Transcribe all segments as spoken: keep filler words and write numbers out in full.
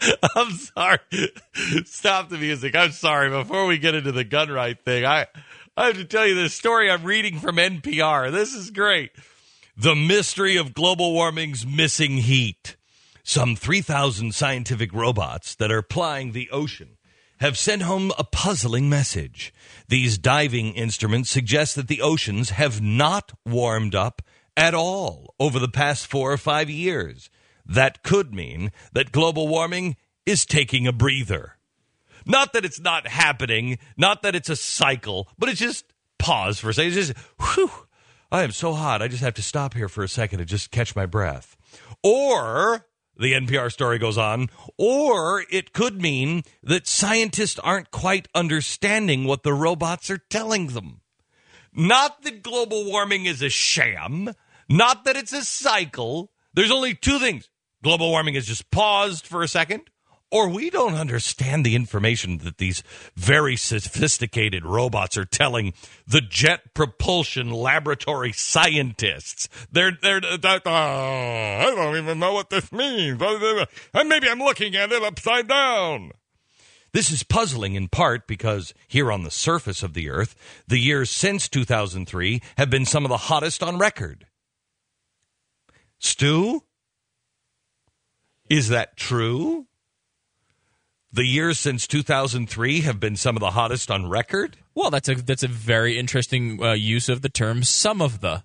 I'm sorry. Stop the music. I'm sorry. Before we get into the gun right thing, I, I have to tell you this story I'm reading from N P R. This is great. The mystery of global warming's missing heat. Some three thousand scientific robots that are plying the ocean have sent home a puzzling message. These diving instruments suggest that the oceans have not warmed up at all over the past four or five years. That could mean that global warming is taking a breather. Not that it's not happening, not that it's a cycle, but it's just pause for a second. It's just, whew, I am so hot, I just have to stop here for a second to just catch my breath. Or, the N P R story goes on, or it could mean that scientists aren't quite understanding what the robots are telling them. Not that global warming is a sham, not that it's a cycle. There's only two things. Global warming has just paused for a second, or we don't understand the information that these very sophisticated robots are telling the Jet Propulsion Laboratory scientists. They're, they're, they're uh, I don't even know what this means. And maybe I'm looking at it upside down. This is puzzling in part because here on the surface of the Earth, the years since two thousand three have been some of the hottest on record. Stu? Is that true? The years since two thousand three have been some of the hottest on record? Well, that's a that's a very interesting uh, use of the term "some of the."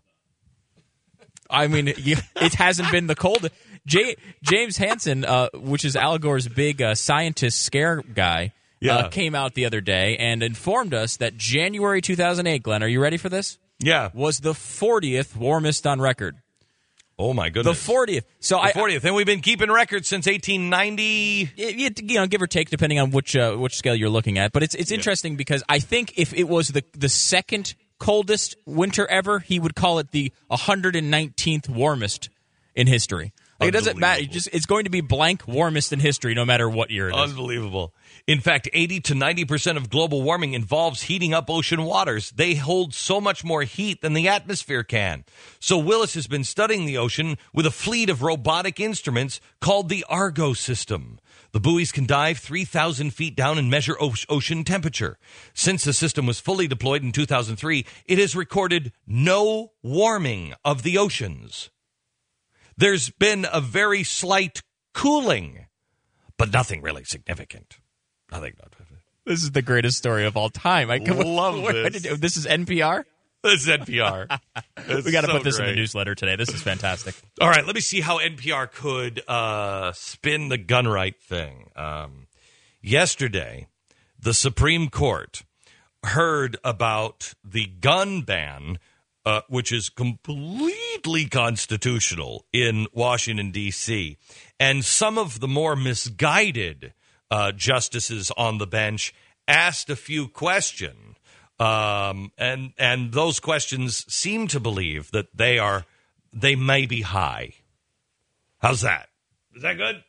I mean, it hasn't been the coldest. J- James Hansen, uh, which is Al Gore's big uh, scientist scare guy, yeah. uh, came out the other day and informed us that January two thousand eight, Glenn, are you ready for this? Yeah. Was the fortieth warmest on record. Oh, my goodness. The fortieth. So the I, fortieth. And we've been keeping records since eighteen ninety. You, you know, give or take, depending on which uh, which scale you're looking at. But it's it's interesting yeah. because I think if it was the, the second coldest winter ever, he would call it the one hundred nineteenth warmest in history. Like, it doesn't matter. It just, it's going to be blank warmest in history no matter what year it is. Unbelievable. In fact, eighty to ninety percent of global warming involves heating up ocean waters. They hold so much more heat than the atmosphere can. So Willis has been studying the ocean with a fleet of robotic instruments called the Argo system. The buoys can dive three thousand feet down and measure ocean temperature. Since the system was fully deployed in two thousand three, it has recorded no warming of the oceans. There's been a very slight cooling, but nothing really significant. Nothing. This is the greatest story of all time. I love this. Did, this is N P R? This is N P R. We got to so put this great. in the newsletter today. This is fantastic. All right, let me see how N P R could uh, spin the gun right thing. Um, yesterday, the Supreme Court heard about the gun ban, uh, which is completely constitutional in Washington, D C, and some of the more misguided uh, justices on the bench asked a few questions. Um, and and those questions seem to believe that they are they may be high. How's that? Is that good?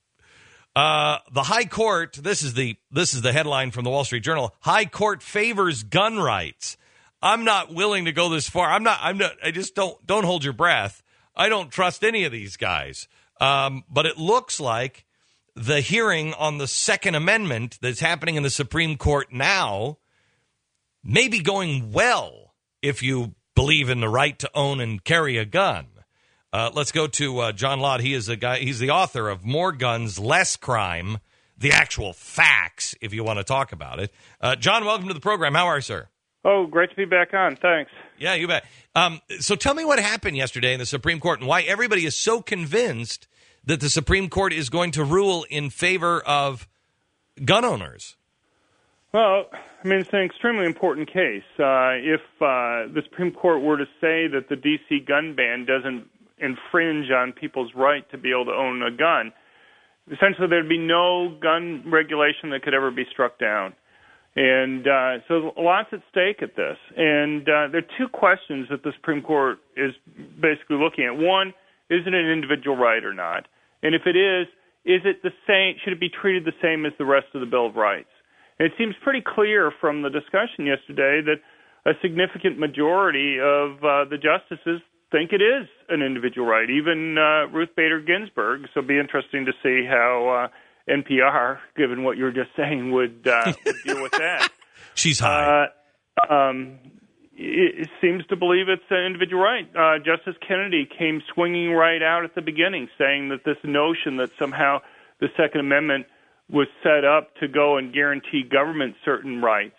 Uh, the High Court. This is the this is the headline from the Wall Street Journal. High Court favors gun rights. I'm not willing to go this far. I'm not. I'm not. I just don't don't hold your breath. I don't trust any of these guys. Um, but it looks like the hearing on the Second Amendment that's happening in the Supreme Court now may be going well if you believe in the right to own and carry a gun. Uh, let's go to uh, John Lott. He is a guy. He's the author of More Guns, Less Crime, the actual facts, if you want to talk about it. Uh, John, welcome to the program. How are you, sir? Oh, great to be back on. Thanks. Yeah, you bet. Um, so tell me what happened yesterday in the Supreme Court and why everybody is so convinced that the Supreme Court is going to rule in favor of gun owners. Well, I mean, it's an extremely important case. Uh, if uh, the Supreme Court were to say that the D C gun ban doesn't infringe on people's right to be able to own a gun, essentially there'd be no gun regulation that could ever be struck down. And uh, so lots at stake at this. And uh, there are two questions that the Supreme Court is basically looking at. One, is it an individual right or not? And if it is, is it the same? Should it be treated the same as the rest of the Bill of Rights? And it seems pretty clear from the discussion yesterday that a significant majority of uh, the justices think it is an individual right, even uh, Ruth Bader Ginsburg. So it'll be interesting to see how uh, N P R, given what you were just saying, would, uh, would deal with that. She's high. Uh, um, it, it seems to believe it's an individual right. Uh, Justice Kennedy came swinging right out at the beginning, saying that this notion that somehow the Second Amendment was set up to go and guarantee government certain rights,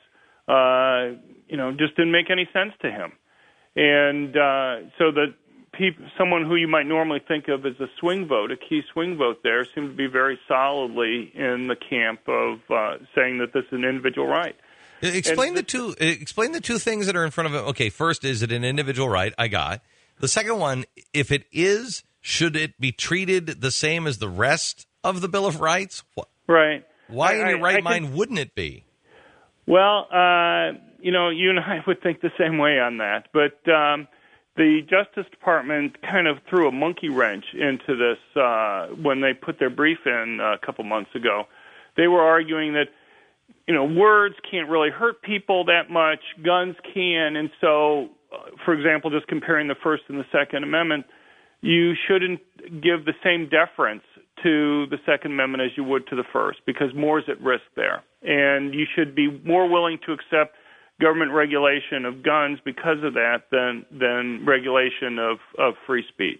uh, you know, just didn't make any sense to him. And uh, so the peop- someone who you might normally think of as a swing vote, a key swing vote there, seemed to be very solidly in the camp of uh, saying that this is an individual right. Explain and the two. Explain the two things that are in front of it. Okay, first, is it an individual right? I got. The second one, if it is, should it be treated the same as the rest of the Bill of Rights? Right. Why I, in your I, right I mind can, wouldn't it be? Well, uh, you know, you and I would think the same way on that. But um, the Justice Department kind of threw a monkey wrench into this uh, when they put their brief in a couple months ago. They were arguing that, you know, words can't really hurt people that much, guns can, and so, uh, for example, just comparing the First and the Second Amendment, you shouldn't give the same deference to the Second Amendment as you would to the First, because more is at risk there. And you should be more willing to accept government regulation of guns because of that than than regulation of, of free speech.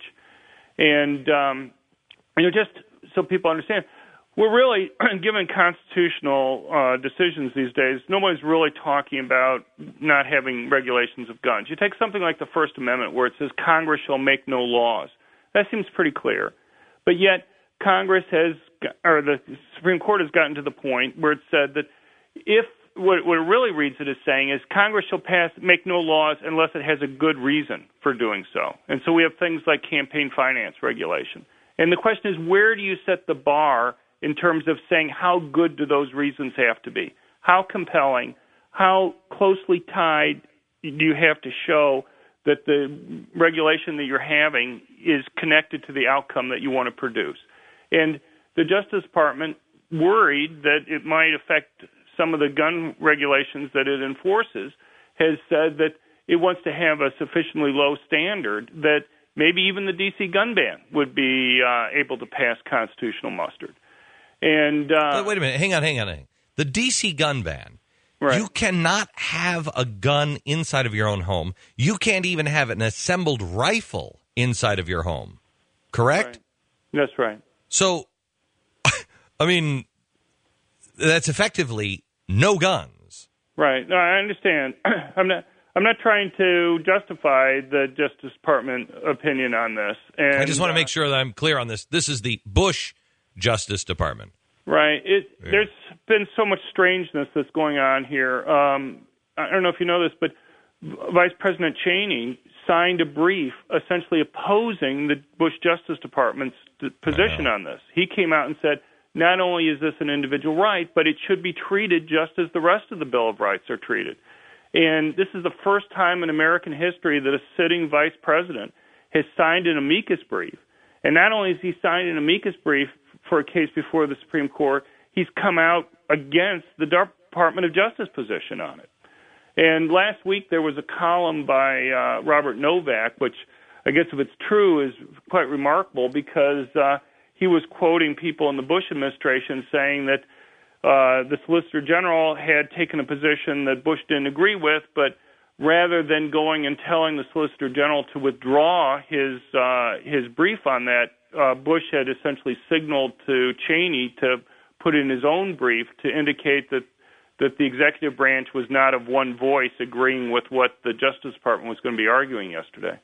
And, um, you know, just so people understand, we're really, given constitutional uh, decisions these days, nobody's really talking about not having regulations of guns. You take something like the First Amendment where it says Congress shall make no laws. That seems pretty clear. But yet Congress has, or the Supreme Court has gotten to the point where it said that if, what, what it really reads it as saying is Congress shall pass, make no laws unless it has a good reason for doing so. And so we have things like campaign finance regulation. And the question is, where do you set the bar in terms of saying how good do those reasons have to be? How compelling, how closely tied do you have to show that the regulation that you're having is connected to the outcome that you want to produce? And the Justice Department, worried that it might affect some of the gun regulations that it enforces, has said that it wants to have a sufficiently low standard that maybe even the D C gun ban would be uh, able to pass constitutional muster. And uh, but wait a minute, hang on, hang on, hang on. The D C gun ban. Right. You cannot have a gun inside of your own home. You can't even have an assembled rifle inside of your home. Correct? Right. That's right. So, I mean, that's effectively no guns. Right. No, I understand. I'm not. I'm not trying to justify the Justice Department opinion on this. And I just want to uh, make sure that I'm clear on this. This is the Bush Justice Department. Right. It, Yeah. There's been so much strangeness that's going on here. Um, I don't know if you know this, but Vice President Cheney signed a brief essentially opposing the Bush Justice Department's position on this. He came out and said, not only is this an individual right, but it should be treated just as the rest of the Bill of Rights are treated. And this is the first time in American history that a sitting vice president has signed an amicus brief. And not only has he signed an amicus brief for a case before the Supreme Court, he's come out against the Department of Justice position on it. And last week there was a column by uh, Robert Novak, which I guess if it's true is quite remarkable, because uh, he was quoting people in the Bush administration saying that uh, the Solicitor General had taken a position that Bush didn't agree with, but rather than going and telling the Solicitor General to withdraw his uh, his brief on that, uh, Bush had essentially signaled to Cheney to put in his own brief to indicate that, that the executive branch was not of one voice agreeing with what the Justice Department was going to be arguing yesterday.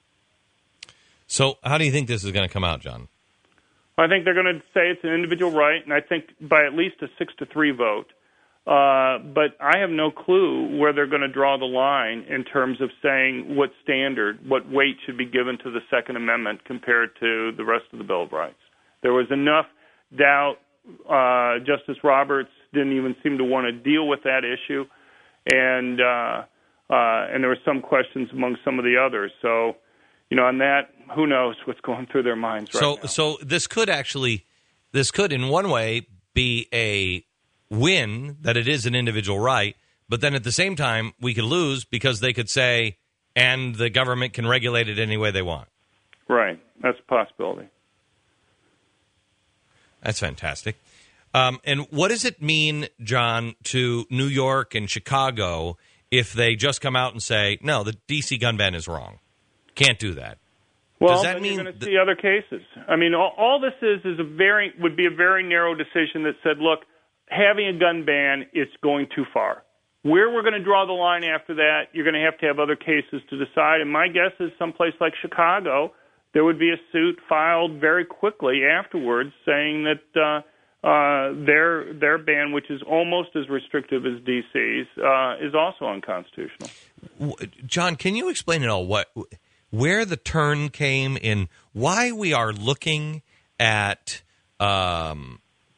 So how do you think this is going to come out, John? I think they're going to say it's an individual right, and I think by at least a six to three vote. Uh, but I have no clue where they're going to draw the line in terms of saying what standard, what weight should be given to the Second Amendment compared to the rest of the Bill of Rights. There was enough doubt. Uh, Justice Roberts didn't even seem to want to deal with that issue, and uh, uh, and there were some questions among some of the others. So, you know, on that, who knows what's going through their minds right so, now. So this could actually, this could in one way be a win that it is an individual right, but then at the same time we could lose because they could say, and the government can regulate it any way they want. Right. That's a possibility. That's fantastic. Um, and what does it mean, John, to New York and Chicago if they just come out and say, no, the D C gun ban is wrong? Can't do that. Well, does that then mean you're going to th- see other cases. I mean, all, all this is is a very would be a very narrow decision that said, look, having a gun ban is going too far. Where we're going to draw the line after that, you're going to have to have other cases to decide. And my guess is someplace like Chicago, there would be a suit filed very quickly afterwards saying that uh, uh, their their ban, which is almost as restrictive as D C's, uh, is also unconstitutional. John, can you explain at all what where the turn came in why we are looking at um,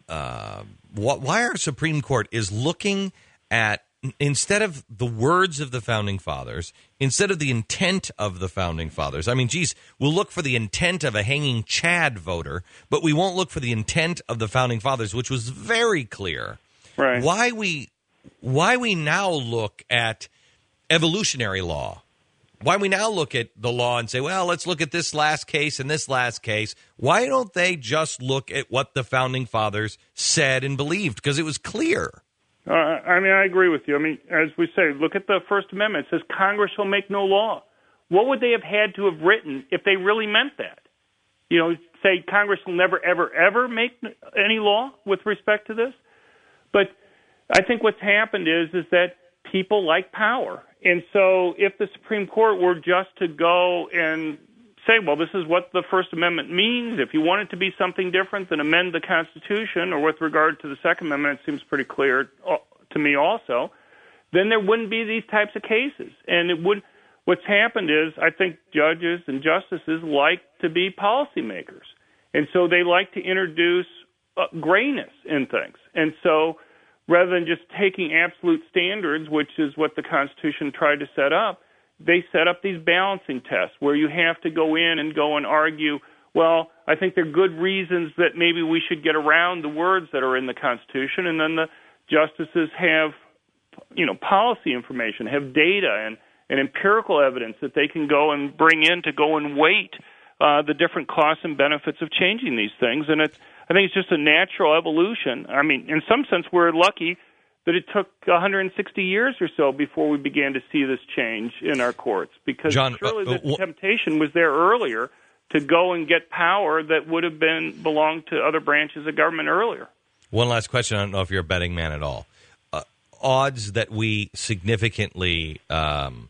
uh, why our Supreme Court is looking at, instead of the words of the Founding Fathers, instead of the intent of the Founding Fathers. I mean, geez, we'll look for the intent of a hanging Chad voter, but we won't look for the intent of the Founding Fathers, which was very clear. Right. Why we, why we now look at evolutionary law. Why we now look at the law and say, well, let's look at this last case and this last case. Why don't they just look at what the Founding Fathers said and believed? Because it was clear. Uh, I mean, I agree with you. I mean, as we say, look at the First Amendment. It says Congress shall make no law. What would they have had to have written if they really meant that? You know, say Congress will never, ever, ever make any law with respect to this? But I think what's happened is is that people like power. And so if the Supreme Court were just to go and say, well, this is what the First Amendment means, if you want it to be something different, then amend the Constitution, or with regard to the Second Amendment, it seems pretty clear to me also, then there wouldn't be these types of cases. And it would. What's happened is I think judges and justices like to be policymakers. And so they like to introduce uh, grayness in things. And so rather than just taking absolute standards, which is what the Constitution tried to set up, they set up these balancing tests where you have to go in and go and argue, well, I think there are good reasons that maybe we should get around the words that are in the Constitution, and then the justices have, you know, policy information, have data and, and empirical evidence that they can go and bring in to go and weight uh, the different costs and benefits of changing these things. And it's, I think it's just a natural evolution. I mean, in some sense, we're lucky that it took one hundred sixty years or so before we began to see this change in our courts, because John, surely uh, uh, the wh- temptation was there earlier to go and get power that would have been belonged to other branches of government earlier. One last question. I don't know if you're a betting man at all. Uh, odds that we significantly um,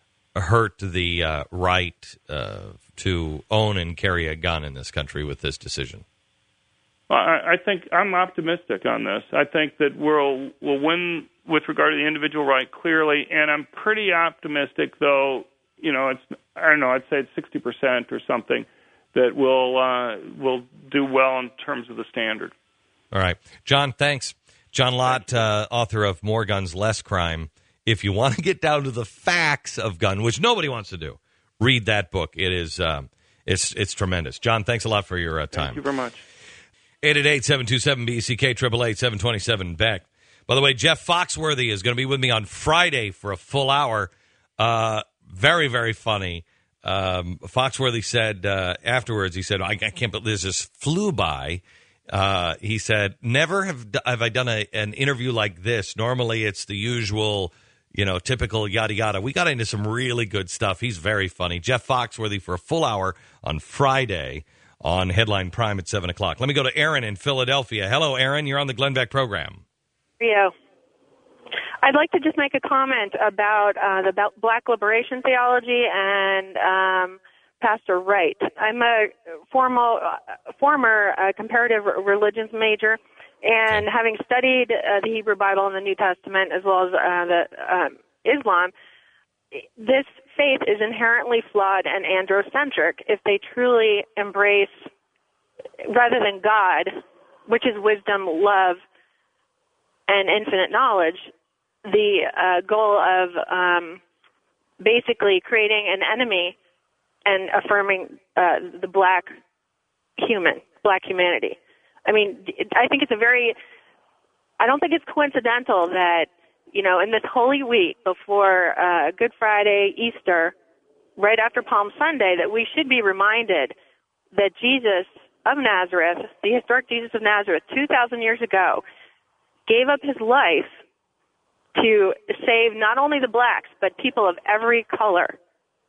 hurt the uh, right uh, to own and carry a gun in this country with this decision? I, I think I'm optimistic on this. I think that we'll we'll win with regard to the individual right clearly, and I'm pretty optimistic, though. You know, it's I don't know. I'd say it's sixty percent or something that will uh, will do well in terms of the standard. All right, John. Thanks, John Lott, uh, author of More Guns, Less Crime. If you want to get down to the facts of gun, which nobody wants to do, read that book. It is um, it's it's tremendous. John, thanks a lot for your uh, time. Thank you very much. eight eight eight, seven two seven, B E C K, eight eight eight, seven two seven, Beck. By the way, Jeff Foxworthy is going to be with me on Friday for a full hour. Uh, very, very funny. Um, Foxworthy said uh, afterwards, he said, I, I can't believe this just flew by. Uh, he said, never have, have I done a, an interview like this. Normally it's the usual, you know, typical yada yada. We got into some really good stuff. He's very funny. Jeff Foxworthy for a full hour on Friday on Headline Prime at seven o'clock. Let me go to Aaron in Philadelphia. Hello, Aaron. You're on the Glenn Beck program. Rio. I'd like to just make a comment about uh, the Black liberation theology and um, Pastor Wright. I'm a formal, uh, former uh, comparative religions major, and okay. having studied uh, the Hebrew Bible and the New Testament as well as uh, the um, Islam, this faith is inherently flawed and androcentric if they truly embrace, rather than God, which is wisdom, love, and infinite knowledge, the uh, goal of um, basically creating an enemy and affirming uh, the black human, black humanity. I mean, I think it's a very, I don't think it's coincidental that, you know, in this Holy Week before uh, Good Friday, Easter, right after Palm Sunday, that we should be reminded that Jesus of Nazareth, the historic Jesus of Nazareth, two thousand years ago, gave up his life to save not only the blacks, but people of every color.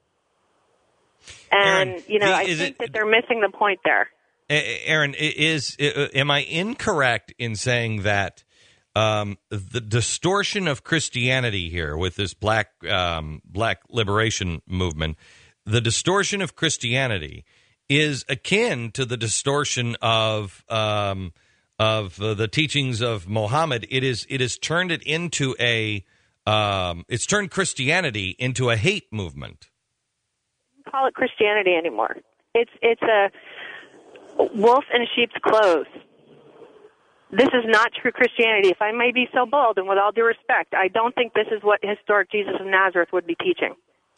And, Aaron, you know, I is think it, that they're missing the point there. Aaron, is am I incorrect in saying that um, the distortion of Christianity here with this black um, black liberation movement, the distortion of Christianity is akin to the distortion of um, of uh, the teachings of Muhammad? It is it has turned it into a um, it's turned Christianity into a hate movement. Call it Christianity anymore. It's it's a wolf in sheep's clothes. This is not true Christianity. If I may be so bold, and with all due respect, I don't think this is what historic Jesus of Nazareth would be teaching.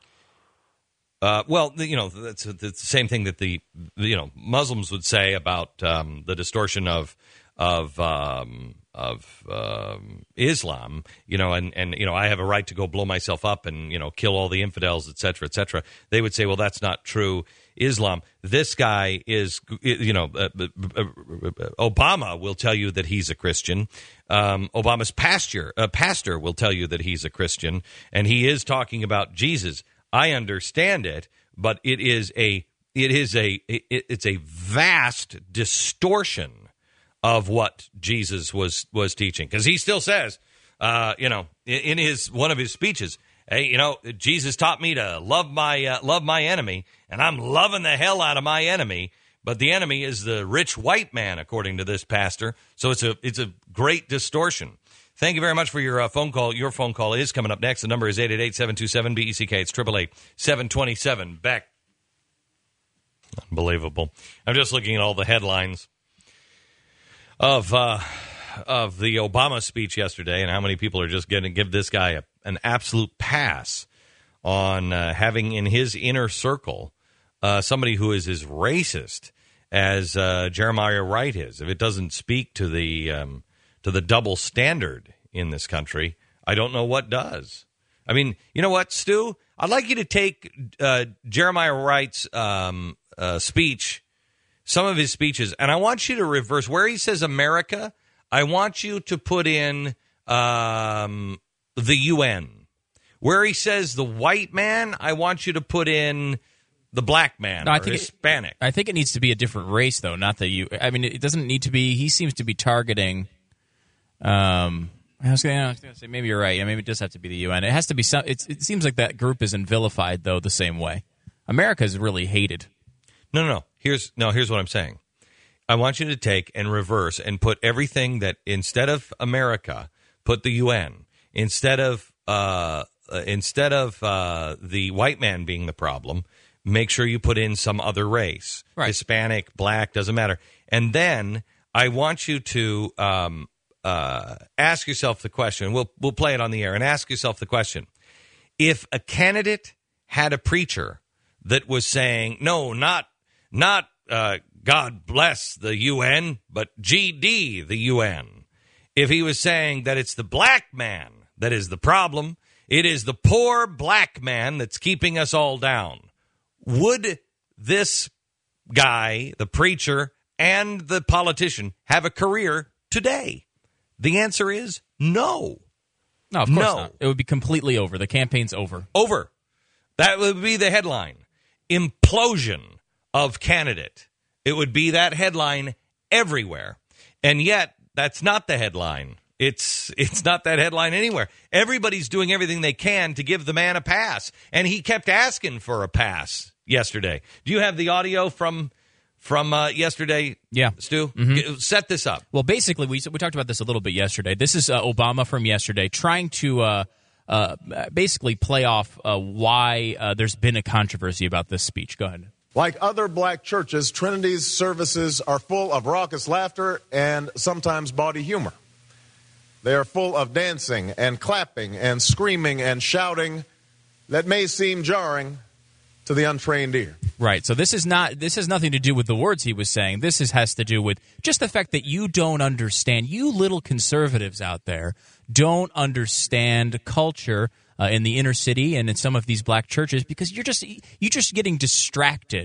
Uh, well, you know, that's, that's the same thing that the you know Muslims would say about um, the distortion of of um, of um, Islam. You know, and, and you know, I have a right to go blow myself up and you know kill all the infidels, et cetera, et cetera. They would say, well, that's not true Islam. This guy is, you know, uh, uh, Obama will tell you that he's a Christian. Um, Obama's pastor, uh, pastor will tell you that he's a Christian, and he is talking about Jesus. I understand it, but it is a it is a it, it's a vast distortion of what Jesus was was teaching, because he still says, uh, you know, in, in his one of his speeches, hey, you know, Jesus taught me to love my uh, love my enemy, and I'm loving the hell out of my enemy. But the enemy is the rich white man, according to this pastor. So it's a it's a great distortion. Thank you very much for your uh, phone call. Your phone call is coming up next. The number is eight eight eight, seven two seven, B E C K. It's eight eight eight, seven two seven, B E C K. Unbelievable. I'm just looking at all the headlines of uh, of the Obama speech yesterday and how many people are just going to give this guy a, an absolute pass on uh, having in his inner circle uh, somebody who is as racist as uh, Jeremiah Wright is. If it doesn't speak to the um, to the double standard in this country, I don't know what does. I mean, you know what, Stu? I'd like you to take uh, Jeremiah Wright's um, uh, speech, some of his speeches, and I want you to reverse where he says America. I want you to put in um, the U N. Where he says the white man, I want you to put in the black man no, or I think Hispanic. It, I think it needs to be a different race, though, not the you. I mean, it doesn't need to be. He seems to be targeting. Um, I was going to say maybe you're right. Yeah, maybe it does have to be the U N. It has to be some. It's, it seems like that group isn't vilified though the same way. America is really hated. No, no, no. Here's no. Here's what I'm saying. I want you to take and reverse and put everything that instead of America, put the U N. Instead of uh, uh, instead of uh, the white man being the problem, make sure you put in some other race, right. Hispanic, black, doesn't matter. And then I want you to. Um, Uh, ask yourself the question. We'll we'll play it on the air and ask yourself the question: if a candidate had a preacher that was saying, "No, not not uh, God bless the U N, but G D the U N," if he was saying that it's the black man that is the problem, it is the poor black man that's keeping us all down, would this guy, the preacher, and the politician have a career today? The answer is no. No, of course no. not. It would be completely over. The campaign's over. Over. That would be the headline. Implosion of candidate. It would be that headline everywhere. And yet, that's not the headline. It's it's not that headline anywhere. Everybody's doing everything they can to give the man a pass. And he kept asking for a pass yesterday. Do you have the audio from... From uh, yesterday, yeah, Stu? Mm-hmm. Set this up. Well, basically, we we talked about this a little bit yesterday. This is uh, Obama from yesterday trying to uh, uh, basically play off uh, why uh, there's been a controversy about this speech. Go ahead. Like other black churches, Trinity's services are full of raucous laughter and sometimes bawdy humor. They are full of dancing and clapping and screaming and shouting that may seem jarring to the untrained ear. Right. So this is not. This has nothing to do with the words he was saying. This is, has to do with just the fact that you don't understand. You little conservatives out there don't understand culture uh, in the inner city and in some of these black churches because you're just you're just getting distracted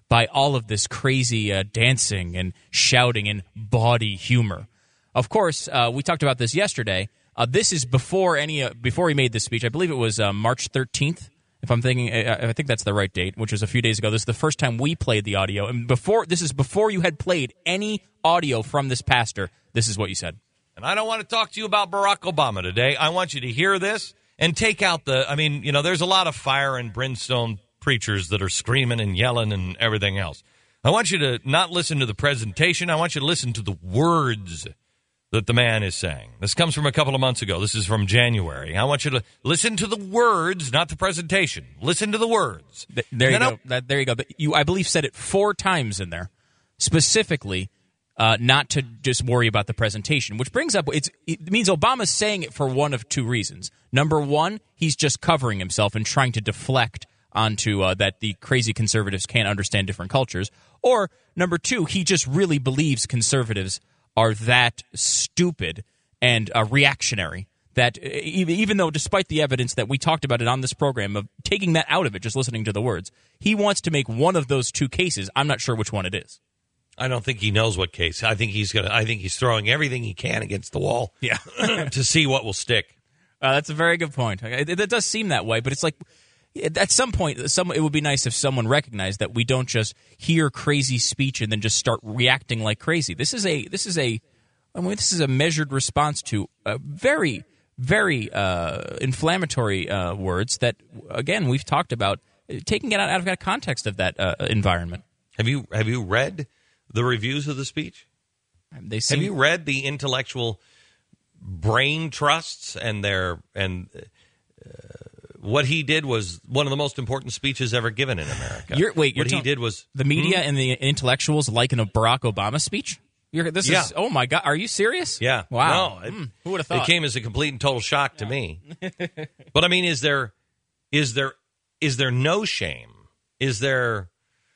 by all of this crazy uh, dancing and shouting and bawdy humor. Of course, uh, we talked about this yesterday. Uh, this is before any uh, before he made this speech. I believe it was uh, March thirteenth. If I'm thinking, I think that's the right date, which was a few days ago. This is the first time we played the audio, and before this is before you had played any audio from this pastor. This is what you said. And I don't want to talk to you about Barack Obama today. I want you to hear this and take out the. I mean, you know, there's a lot of fire and brimstone preachers that are screaming and yelling and everything else. I want you to not listen to the presentation. I want you to listen to the words that the man is saying. This comes from a couple of months ago. This is from January. I want you to listen to the words, not the presentation. Listen to the words. Th- there you go. That, there you go. You, I believe, said it four times in there, specifically uh, not to just worry about the presentation, which brings up, it's, it means Obama's saying it for one of two reasons. Number one, he's just covering himself and trying to deflect onto uh, that the crazy conservatives can't understand different cultures. Or number two, he just really believes conservatives are that stupid and uh, reactionary that even though, despite the evidence that we talked about it on this program of taking that out of it, just listening to the words, he wants to make one of those two cases. I'm not sure which one it is. I don't think he knows what case. I think he's gonna. I think he's throwing everything he can against the wall. Yeah, to see what will stick. Uh, that's a very good point. It, it does seem that way, but it's like at some point, some it would be nice if someone recognized that we don't just hear crazy speech and then just start reacting like crazy. This is a this is a I mean this is a measured response to a very very uh, inflammatory uh, words that again we've talked about taking it out, out of context of that uh, environment. Have you have you read the reviews of the speech? They seem, have you read the intellectual brain trusts and their and uh, what he did was one of the most important speeches ever given in America. You're, wait, you're what t- he did was the media hmm? and the intellectuals liking a Barack Obama speech. You're, this yeah. is oh my god, are you serious? Yeah, wow. No, it, mm, who would have thought? It came as a complete and total shock yeah. to me. But I mean, is there is there is there no shame? Is there?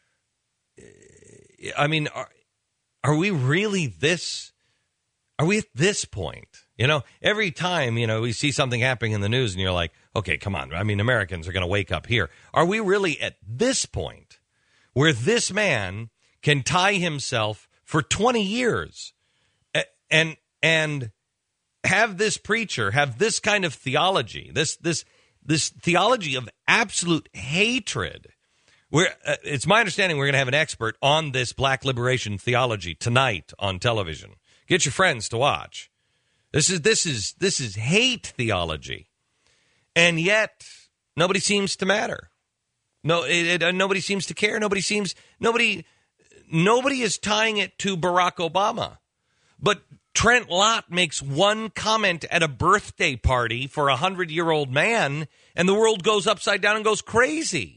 I mean, are, are we really this? Are we at this point? You know, every time, you know, we see something happening in the news and you're like, okay, come on. I mean, Americans are going to wake up here. Are we really at this point where this man can tie himself for twenty years and and have this preacher have this kind of theology, this this this theology of absolute hatred? We're, uh, it's my understanding we're going to have an expert on this black liberation theology tonight on television. Get your friends to watch. This is this is this is hate theology, and yet nobody seems to matter. No, it, it, uh, nobody seems to care. Nobody seems nobody nobody is tying it to Barack Obama. But Trent Lott makes one comment at a birthday party for a hundred-year-old man, and the world goes upside down and goes crazy.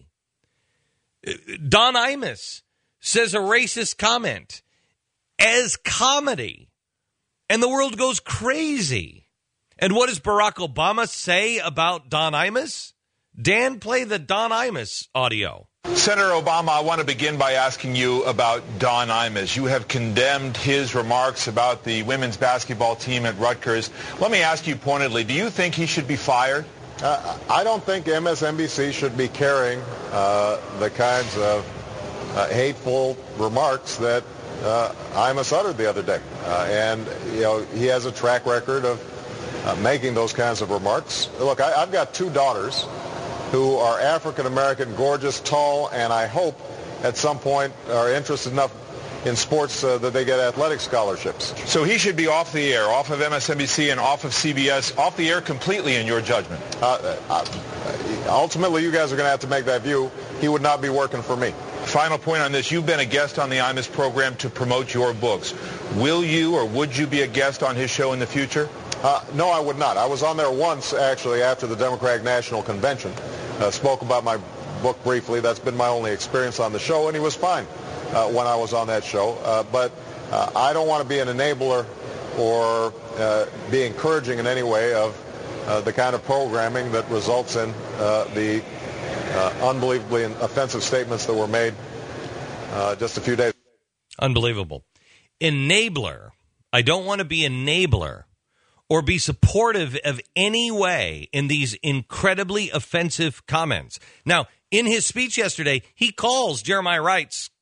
Don Imus says a racist comment as comedy, and the world goes crazy. And what does Barack Obama say about Don Imus? Dan, play the Don Imus audio. Senator Obama, I want to begin by asking you about Don Imus. You have condemned his remarks about the women's basketball team at Rutgers. Let me ask you pointedly, do you think he should be fired? Uh, I don't think M S N B C should be carrying uh, the kinds of uh, hateful remarks that uh, Imus uttered the other day. Uh, and, you know, he has a track record of uh, making those kinds of remarks. Look, I, I've got two daughters who are African-American, gorgeous, tall, and I hope at some point are interested enough in sports uh, that they get athletic scholarships. So he should be off the air, off of M S N B C and off of C B S, off the air completely in your judgment. Uh, uh, ultimately, you guys are going to have to make that view. He would not be working for me. Final point on this. You've been a guest on the Imus program to promote your books. Will you or would you be a guest on his show in the future? Uh, no, I would not. I was on there once, actually, after the Democratic National Convention. Uh, spoke about my book briefly. That's been my only experience on the show, and he was fine uh, when I was on that show. Uh, but uh, I don't want to be an enabler or uh, be encouraging in any way of uh, the kind of programming that results in uh, the uh, unbelievably offensive statements that were made uh, just a few days ago. Unbelievable. Enabler. I don't want to be enabler or be supportive of any way in these incredibly offensive comments. Now, in his speech yesterday, he calls Jeremiah Wright's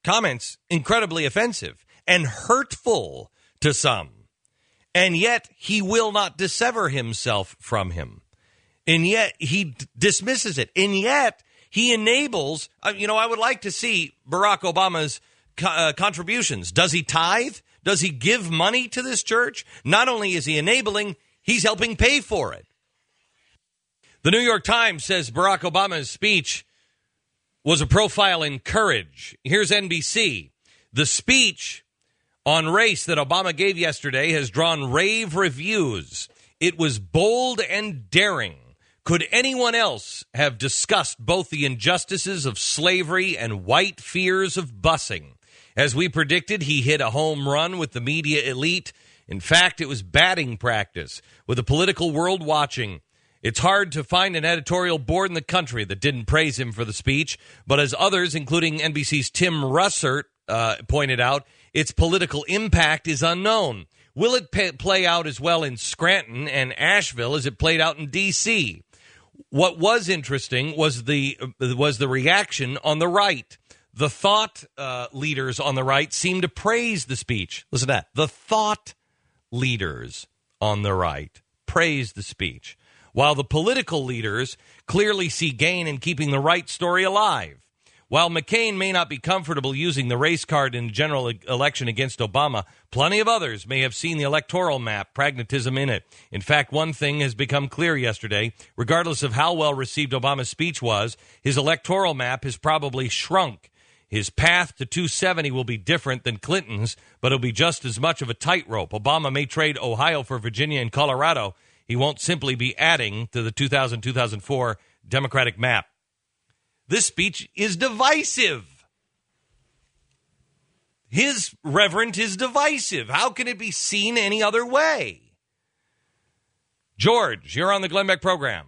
comments incredibly offensive and hurtful to some. And yet he will not dissever himself from him. And yet he d- dismisses it. And yet he enables, uh, you know, I would like to see Barack Obama's co- uh, contributions. Does he tithe? Does he give money to this church? Not only is he enabling, he's helping pay for it. The New York Times says Barack Obama's speech was a profile in courage. Here's N B C. The speech on race that Obama gave yesterday has drawn rave reviews. It was bold and daring. Could anyone else have discussed both the injustices of slavery and white fears of busing? As we predicted, he hit a home run with the media elite. In fact, it was batting practice with the political world watching. It's hard to find an editorial board in the country that didn't praise him for the speech. But as others, including N B C's Tim Russert, uh, pointed out, its political impact is unknown. Will it pay, play out as well in Scranton and Asheville as it played out in D C? What was interesting was the was the reaction on the right. The thought uh, leaders on the right seemed to praise the speech. Listen to that. The thought leaders on the right praised the speech, while the political leaders clearly see gain in keeping the right story alive. While McCain may not be comfortable using the race card in the general e- election against Obama, plenty of others may have seen the electoral map, pragmatism in it. In fact, one thing has become clear yesterday. Regardless of how well received Obama's speech was, his electoral map has probably shrunk. His path to two seventy will be different than Clinton's, but it'll be just as much of a tightrope. Obama may trade Ohio for Virginia and Colorado. He won't simply be adding to the two thousand two thousand four Democratic map. This speech is divisive. His reverend is divisive. How can it be seen any other way? George, you're on the Glenn Beck program.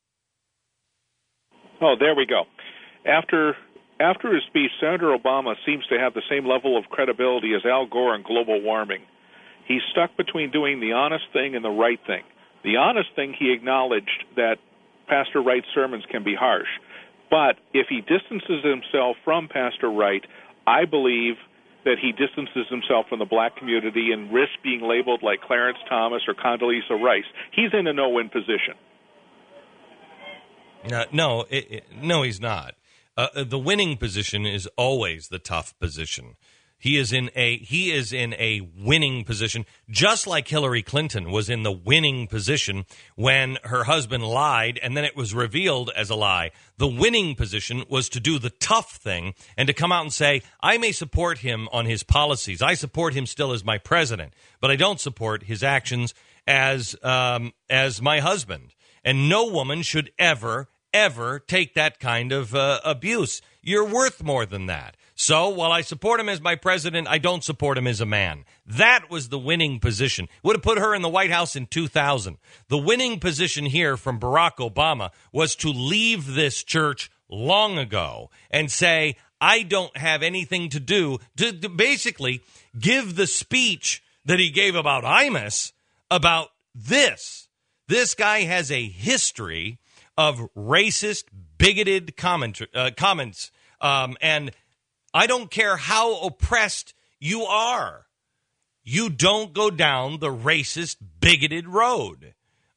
Oh, there we go. After after his speech, Senator Obama seems to have the same level of credibility as Al Gore on global warming. He's stuck between doing the honest thing and the right thing. The honest thing, he acknowledged that Pastor Wright's sermons can be harsh. But if he distances himself from Pastor Wright, I believe that he distances himself from the black community and risks being labeled like Clarence Thomas or Condoleezza Rice. He's in a no-win position. Uh, no, it, it, no, he's not. Uh, the winning position is always the tough position. He is in a he is in a winning position, just like Hillary Clinton was in the winning position when her husband lied, and then it was revealed as a lie. The winning position was to do the tough thing and to come out and say, I may support him on his policies. I support him still as my president, but I don't support his actions as um, as my husband. And no woman should ever, ever take that kind of uh, abuse. You're worth more than that. So while I support him as my president, I don't support him as a man. That was the winning position. Would have put her in the White House in two thousand. The winning position here from Barack Obama was to leave this church long ago and say, I don't have anything to do, to, to basically give the speech that he gave about Imus about this. This guy has a history of racist, bigoted comment, uh, comments, um, and I don't care how oppressed you are. You don't go down the racist, bigoted road.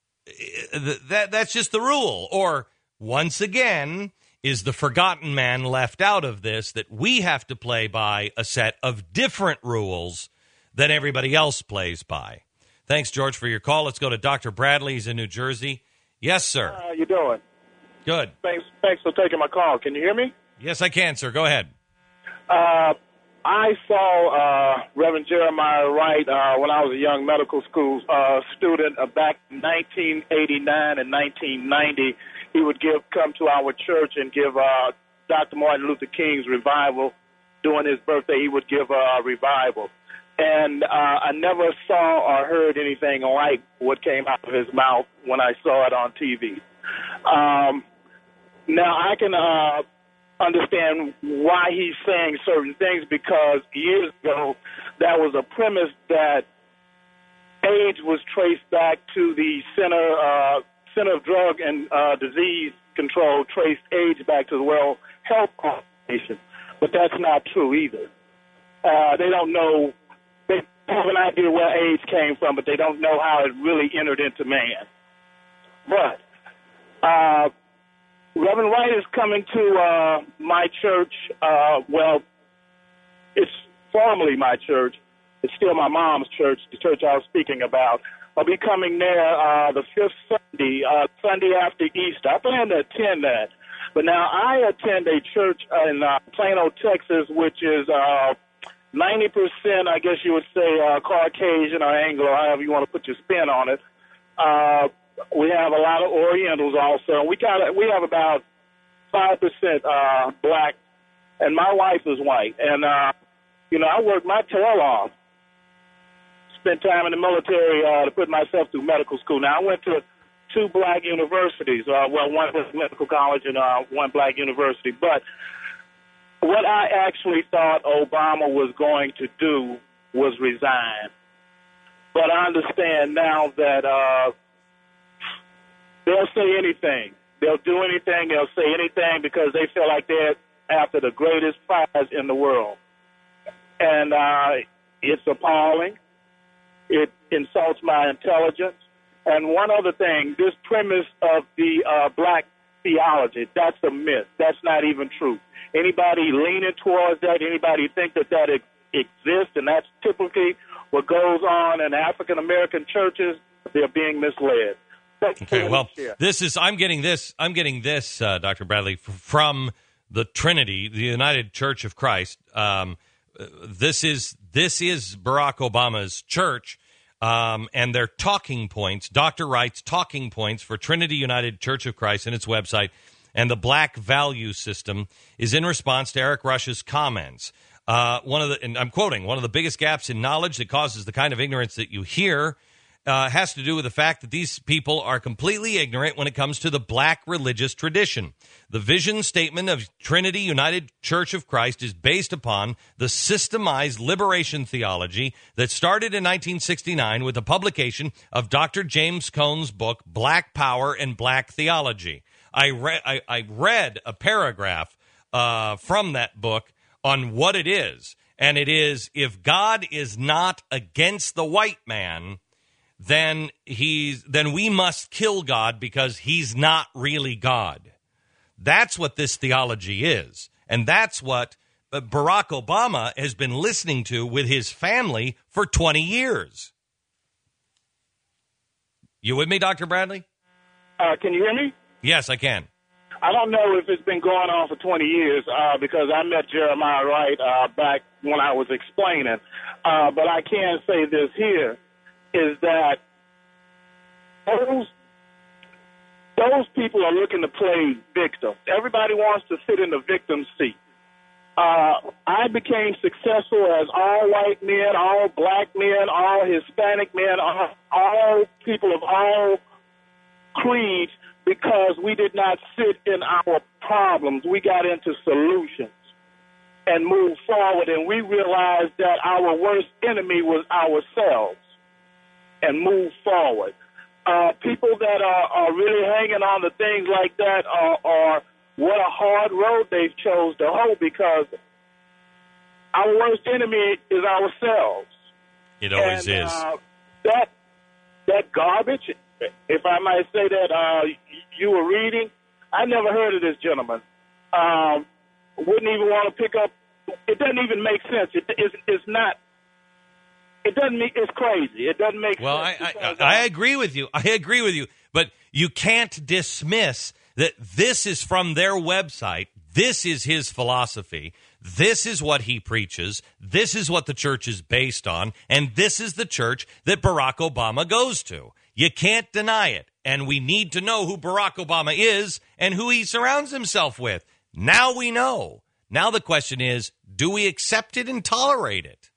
That, that's just the rule. Or, once again, is the forgotten man left out of this that we have to play by a set of different rules that everybody else plays by? Thanks, George, for your call. Let's go to Doctor Bradley. He's in New Jersey. Yes, sir. How you doing? Good. Thanks, thanks for taking my call. Can you hear me? Yes, I can, sir. Go ahead. Uh, I saw uh, Reverend Jeremiah Wright uh, when I was a young medical school uh, student uh, back in nineteen eighty-nine and nineteen ninety. He would give come to our church and give uh, Doctor Martin Luther King's revival. During his birthday, he would give a revival. And uh, I never saw or heard anything like what came out of his mouth when I saw it on T V. Um, now, I can uh, understand why he's saying certain things, because years ago that was a premise that AIDS was traced back to the Center, uh, Center of Drug and uh, Disease Control, traced AIDS back to the World Health Organization. but that's not true either. Uh, they don't know, they have an idea where AIDS came from, but they don't know how it really entered into man. But uh, Reverend Wright is coming to uh, my church. Uh, well, it's formerly my church. It's still my mom's church, the church I was speaking about. I'll be coming there uh, the fifth Sunday, uh, Sunday after Easter. I plan to attend that. But now I attend a church in uh, Plano, Texas, which is uh, ninety percent, I guess you would say, uh, Caucasian or Anglo, however you want to put your spin on it. Uh, we have a lot of Orientals also. We got we have about five percent uh, black, and my wife is white. And, uh, you know, I worked my tail off. Spent time in the military uh, to put myself through medical school. Now, I went to two black universities. Uh, well, one was medical college and uh, one black university. But what I actually thought Obama was going to do was resign. But I understand now that uh, they'll say anything. They'll do anything. They'll say anything because they feel like they're after the greatest prize in the world. And uh, it's appalling. It insults my intelligence. And one other thing, this premise of the uh, black theology, that's a myth. That's not even true. Anybody leaning towards that, anybody think that that ex- exists, and that's typically what goes on in African-American churches, they're being misled. Okay, well, this is, I'm getting this, I'm getting this, uh, Doctor Bradley, f- from the Trinity, the United Church of Christ. Um, this is, this is Barack Obama's church. Um, and their talking points, Doctor Wright's talking points for Trinity United Church of Christ and its website, and the black value system is in response to Eric Rush's comments. Uh, one of the, and I'm quoting, one of the biggest gaps in knowledge that causes the kind of ignorance that you hear uh, has to do with the fact that these people are completely ignorant when it comes to the black religious tradition. The vision statement of Trinity United Church of Christ is based upon the systemized liberation theology that started in nineteen sixty-nine with the publication of Doctor James Cone's book, Black Power and Black Theology. I, re- I, I read a paragraph uh, from that book on what it is, and it is, if God is not against the white man, then he's then we must kill God because he's not really God. That's what this theology is. And that's what Barack Obama has been listening to with his family for twenty years. You with me, Doctor Bradley? Uh, can you hear me? Yes, I can. I don't know if it's been going on for twenty years uh, because I met Jeremiah Wright uh, back when I was explaining. Uh, but I can say this here, is that those those people are looking to play victim. Everybody wants to sit in the victim seat. Uh, I became successful as all white men, all black men, all Hispanic men, all, all people of all creeds, because we did not sit in our problems. We got into solutions and moved forward, and we realized that our worst enemy was ourselves, and moved forward. Uh, people that are, are really hanging on to things like that are, are what a hard road they've chose to hold, because our worst enemy is ourselves. It always and, is. Uh, that that garbage, if I might say that, uh, you were reading, I never heard of this gentleman. Um, wouldn't even want to pick up. It doesn't even make sense. It, it's, it's not. It doesn't make. It's crazy. It doesn't make well, sense. Well, I, I, I agree with you. I agree with you. But you can't dismiss that this is from their website. This is his philosophy. This is what he preaches. This is what the church is based on. And this is the church that Barack Obama goes to. You can't deny it. And we need to know who Barack Obama is and who he surrounds himself with. Now we know. Now the question is, do we accept it and tolerate it?